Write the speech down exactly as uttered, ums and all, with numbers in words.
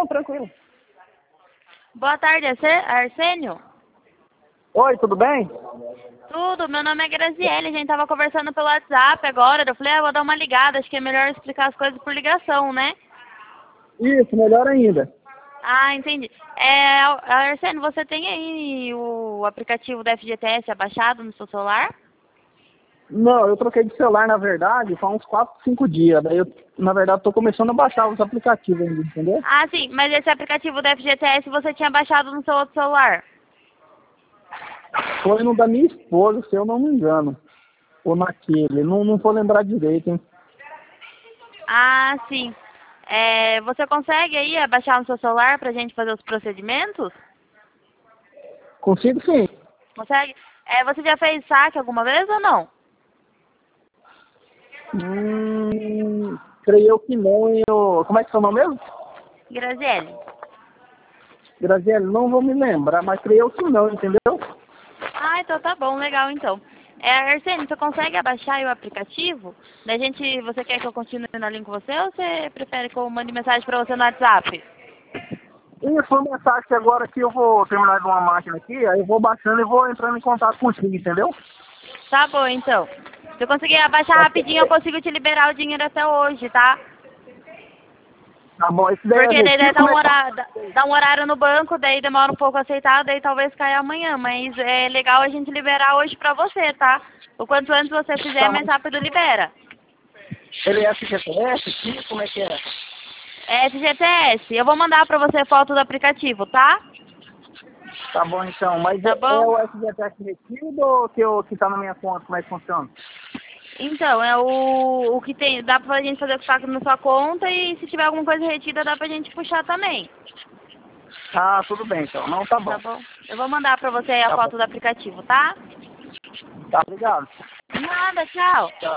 Não, tranquilo. Boa tarde, Arce- Arsênio. Oi, tudo bem? Tudo, meu nome é Graziele, a gente tava conversando pelo WhatsApp agora, eu falei, ah, vou dar uma ligada, acho que é melhor explicar as coisas por ligação, né? Isso, melhor ainda. Ah, entendi. É, Arsênio, você tem aí o aplicativo da F G T S abaixado no seu celular? Não, eu troquei de celular, na verdade, faz uns quatro, cinco dias. Daí eu, na verdade, tô começando a baixar os aplicativos ainda, entendeu? Ah, sim, mas esse aplicativo da F G T S você tinha baixado no seu outro celular? Foi no da minha esposa, se eu não me engano. Ou naquele, não, não vou lembrar direito, hein? Ah, sim. É, você consegue aí abaixar no seu celular pra gente fazer os procedimentos? Consigo sim. Consegue? É, você já fez saque alguma vez ou não? Hum, creio que não, hein? Eu... Como é que é o seu nome mesmo? Graziele. Graziele, não vou me lembrar, mas creio que não, entendeu? Ah, então tá bom, legal então. É, Arsênio, você consegue abaixar aí o aplicativo? Da gente, você quer que eu continue na linha com você ou você prefere que eu mande mensagem pra você no WhatsApp? E foi uma mensagem que agora que eu vou terminar de uma máquina aqui, aí eu vou baixando e vou entrando em contato contigo, entendeu? Tá bom, então. Se eu conseguir abaixar rapidinho, eu consigo te liberar o dinheiro até hoje, tá? Tá bom, esse daí é Porque daí deve retiro, dar como um é que... horário, dá dá um horário no banco, daí demora um pouco a aceitar, daí talvez caia amanhã. Mas é legal a gente liberar hoje pra você, tá? O quanto antes você fizer, Tá, mais rápido libera. ele é F G T S, sim, como é que é? É F G T S. Eu vou mandar pra você foto do aplicativo, tá? Tá bom então, mas Tá é, é bom? o F G T S retido ou que, eu, que tá na minha conta, como é que funciona? Então, é o, o que tem, dá pra gente fazer com o saco na sua conta e se tiver alguma coisa retida dá pra gente puxar também. Ah, tudo bem então, não, tá bom. Tá bom? Eu vou mandar pra você aí a Tá bom. foto do aplicativo, tá? Tá, obrigado. Nada, tchau. Tchau.